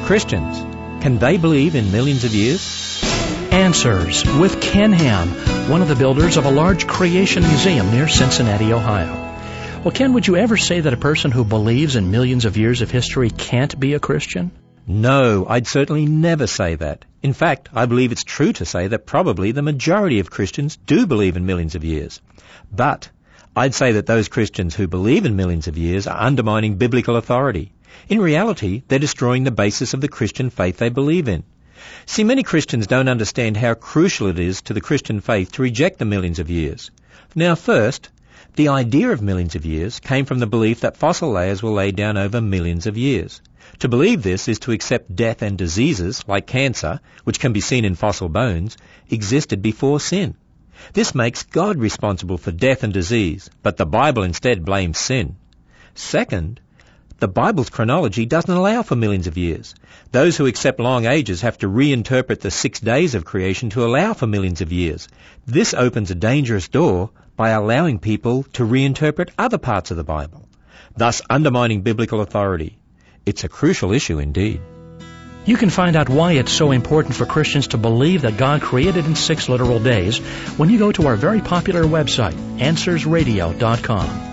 Christians, can they believe in millions of years? Answers with Ken Ham, one of the builders of a large creation museum near Cincinnati, Ohio. Well, Ken, would you ever say that a person who believes in millions of years of history can't be a Christian? No, I'd certainly never say that. In fact, I believe it's true to say that probably the majority of Christians do believe in millions of years. But I'd say that those Christians who believe in millions of years are undermining biblical authority. In reality, they're destroying the basis of the Christian faith they believe in. See, many Christians don't understand how crucial it is to the Christian faith to reject the millions of years. Now, first, the idea of millions of years came from the belief that fossil layers were laid down over millions of years. To believe this is to accept death and diseases, like cancer, which can be seen in fossil bones, existed before sin. This makes God responsible for death and disease, but the Bible instead blames sin. Second, the Bible's chronology doesn't allow for millions of years. Those who accept long ages have to reinterpret the 6 days of creation to allow for millions of years. This opens a dangerous door by allowing people to reinterpret other parts of the Bible, thus undermining biblical authority. It's a crucial issue indeed. You can find out why it's so important for Christians to believe that God created in 6 literal days when you go to our very popular website, AnswersRadio.com.